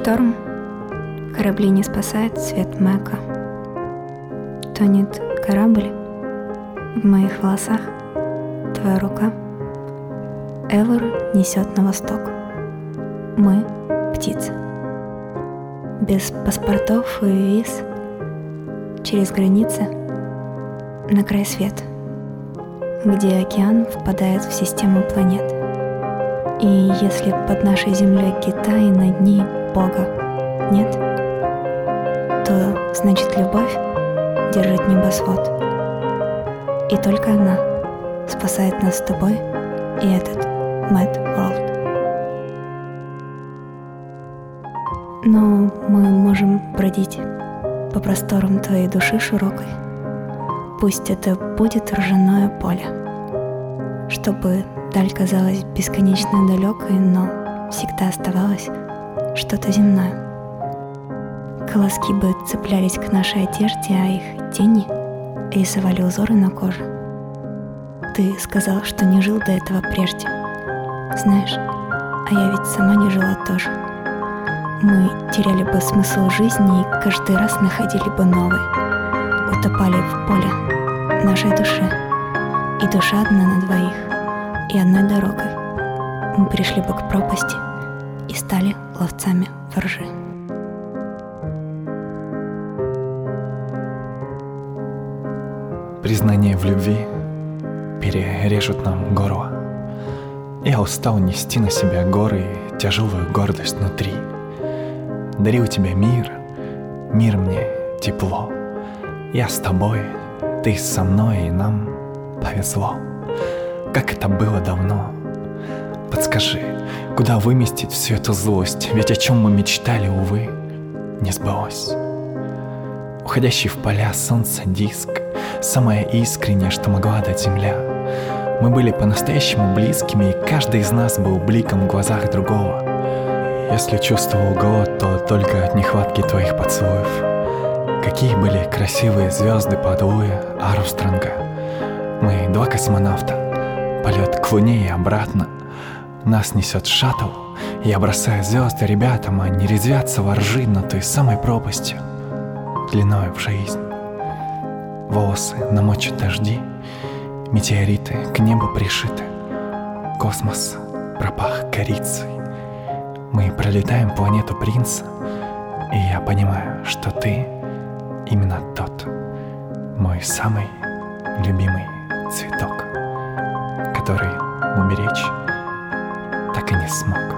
Шторм, корабли не спасает свет Мэка. Тонет корабль, в моих волосах твоя рука. Эвор несет на восток. Мы — птицы. Без паспортов и виз, через границы, на край света, где океан впадает в систему планет. И если под нашей землей Китай на дни Бога нет, то значит любовь держит небосвод. И только она спасает нас с тобой и этот Mad World. Но мы можем бродить по просторам твоей души широкой. Пусть это будет ржаное поле, чтобы даль казалась бесконечно далекой, но всегда оставалось что-то земное. Колоски бы цеплялись к нашей одежде, а их тени рисовали узоры на коже. Ты сказал, что не жил до этого прежде. Знаешь, а я ведь сама не жила тоже. Мы теряли бы смысл жизни и каждый раз находили бы новый. Утопали в поле нашей души. И душа одна на двоих, и одной дорогой. Мы пришли бы к пропасти и стали ловцами воржи. Признание в любви перережут нам горло. Я устал нести на себя горы и тяжелую гордость внутри. Дарил тебе мир, мир мне тепло. Я с тобой, ты со мной, и нам повезло. Как это было давно. Подскажи, куда выместить всю эту злость? Ведь о чем мы мечтали, увы, не сбылось. Уходящий в поля солнца диск, самое искреннее, что могла дать земля. Мы были по-настоящему близкими, и каждый из нас был бликом в глазах другого. Если чувствовал голод, то только от нехватки твоих поцелуев. Какие были красивые звезды под Луи Армстронга. Мы два космонавта, полет к Луне и обратно. Нас несет шаттл, я бросаю звезды ребятам, они резвятся во ржи над той самой пропастью, длиною в жизнь. Волосы намочат дожди, метеориты к небу пришиты. Космос пропах корицей. Мы пролетаем планету принца, и я понимаю, что ты именно тот, мой самый любимый цветок, который уберечь так и не смог.